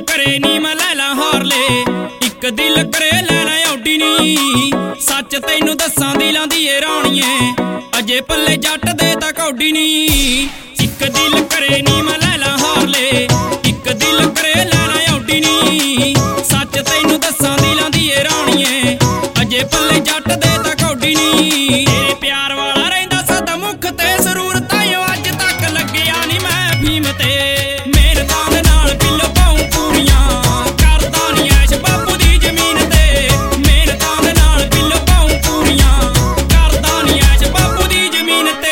करे नी मैं लैला हारले, इक दिल करे लैला औडी नी। सच तैनू दस्सां दिलां दी ए राणिए, अजे पल्ले जट दे तां कौडी नी। इक दिल करे नी मैं लैला हारले, इक दिल करे लैला औडी नी। सच तैनू दस्सां दिलां दी ए राणिए, अजे पल्ले जट दे तां कौडी नी। तेरे प्यार वाला रहिंदा सदा मुख ते सरूर, ताइयों अज तक लग्गिया नी मैं भीम ते। मेहनतां दे नाल बिल पाऊं पूरियां, करदा नी ऐश बापू दी जमीन ते। मेहनतां दे नाल बिल पाऊं पूरियां, करदा नी ऐश बापू दी जमीन ते।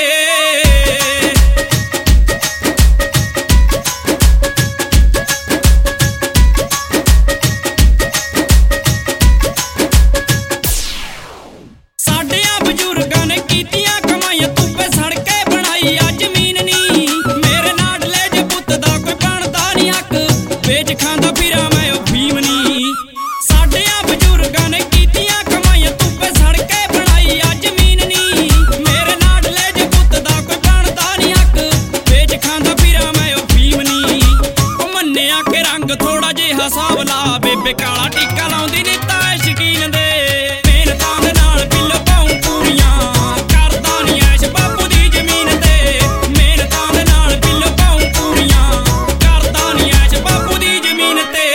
साडियां बजुर्गां ने कीतियां कमाईयां, तुप्पे सड़के बनाई आ जमीन नी। मेरे नाडले जे पुत्त दा कोई बनदा नी हक, बेच खांदा फिरां मैं ओ भीम नी। साडियां बजुर्गां ने कीतियां कमाईयां, तुप्पे सड़के बनाई आ जमीन नी। मेरे नाडले जे पुत्त दा कोई बनदा नी हक, बेच खांदा फिरां मैं ओ भीम नी। ओ मन्निया के रंग थोड़ा जिहा सावला, बेबे काला टीका लाउंदी नी तां शकीन दे। मेहनतां दे नाल बिल पाऊं पूरियां, करदा नी ऐश बापू दी जमीन ते। मेहनतां दे नाल बिल पाऊं पूरियां, करदा नी ऐश बापू दी जमीन ते।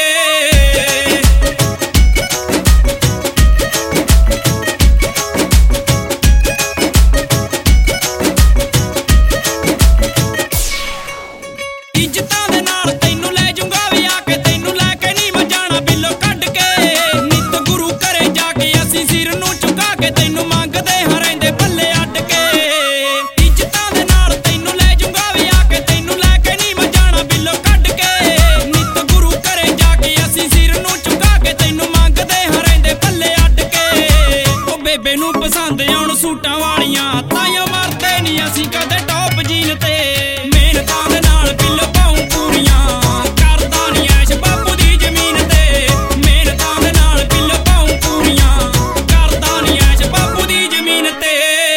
इज्जतां दे नाल तैनू लै जूंगा वी आके, तैनू लैके नी मैं जाना बिल्लो कड्ड के। नित गुरु घरे जाके असीं सिर नूं झुका के, तैनू मंगदे हां रहिंदे पल्ले अड्ड के। इज्जतां दे नाल तैनू लै जूंगा वी आके, तैनू लैके नी मैं जाना बिल्लो कड्ड के। नित गुरु घरे जाके असीं सिर नूं झुका के, तैनू मंगदे हां रहिंदे पल्ले अड्ड के। ओ बेबे नूं पसंद आउण सूटां वालियां, ताइयों मरदे नी असीं कदे टॉप जीन ते। मेहनतां दे नाल बिल पाऊं पूरियां, करदा नी ऐश बापू दी जमीन ते। मेहनतां दे नाल बिल पाऊं पूरियां, करदा नी ऐश बापू दी जमीन ते।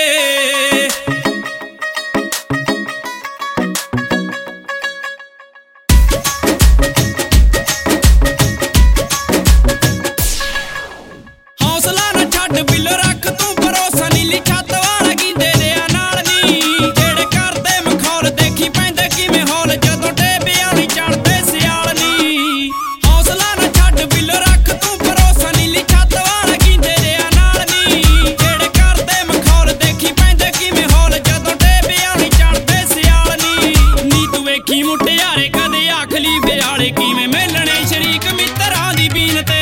हौसला ना छड्ड बिल रख तू भरोसा, नीली छत्त वाला गिंदे दिया नाल नी। जेड़े करदे मखौल देखी पैंदे किवें हौल, जदों डेबियां नी चढ़दे सियाल नी। हौसला ना छड्ड बिल रख तू भरोसा, नीली छत्त वाला गिंदे दिया नाल नी। जेड़े करदे मखौल देखी पैंदे किवें हौल, जदों डेबियां नी चढ़दे सियाल नी। नी तू वेखी मुटियारे कदे आखली बियाले, किवें मेलणे शरीक मित्तरां दी बीन ते।